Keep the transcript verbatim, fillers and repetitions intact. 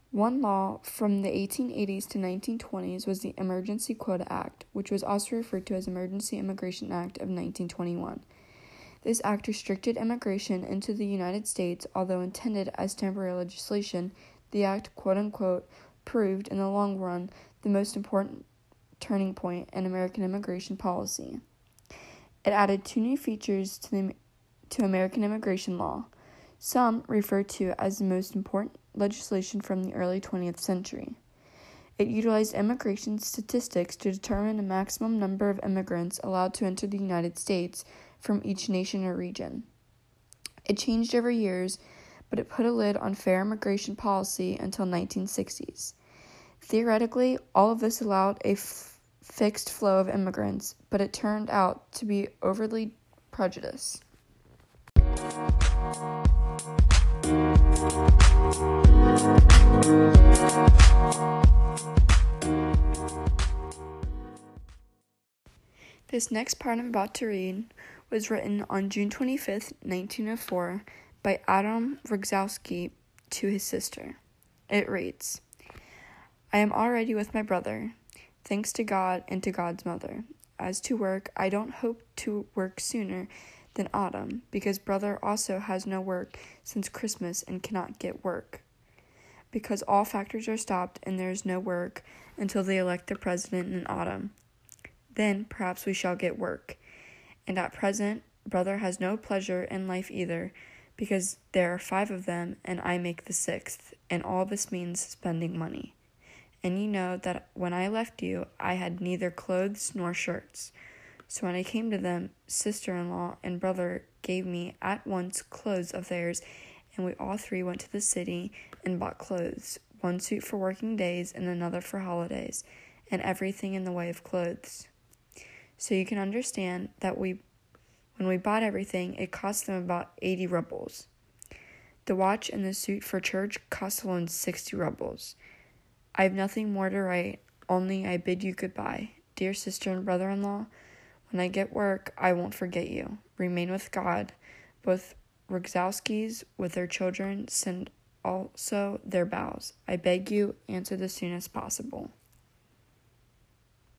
One law from the eighteen eighties to nineteen twenties was the Emergency Quota Act, which was also referred to as Emergency Immigration Act of nineteen twenty-one. This act restricted immigration into the United States. Although intended as temporary legislation, the act, quote-unquote, proved in the long run the most important turning point in American immigration policy. It added two new features to the to American immigration law, some refer to as the most important legislation from the early twentieth century. It utilized immigration statistics to determine a maximum number of immigrants allowed to enter the United States from each nation or region. It changed over years, but it put a lid on fair immigration policy until nineteen sixties. Theoretically, all of this allowed a f- fixed flow of immigrants, but it turned out to be overly prejudiced. This next part I'm about to read was written on June twenty-fifth, nineteen oh four, by Adam Rogowski to his sister. It reads, I am already with my brother, thanks to God and to God's mother. As to work, I don't hope to work sooner than autumn, because brother also has no work since Christmas and cannot get work, because all factories are stopped and there is no work until they elect the president in autumn. Then perhaps we shall get work. And at present, brother has no pleasure in life either, because there are five of them and I make the sixth, and all this means spending money. And you know that when I left you, I had neither clothes nor shirts. So when I came to them, sister-in-law and brother gave me at once clothes of theirs, and we all three went to the city and bought clothes, one suit for working days and another for holidays, and everything in the way of clothes. So you can understand that we, when we bought everything, it cost them about eighty rubles. The watch and the suit for church cost alone sixty rubles. I have nothing more to write, only I bid you goodbye. Dear sister and brother-in-law, when I get work, I won't forget you. Remain with God. Both Rogowskis, with their children, send also their bows. I beg you, answer the soonest possible.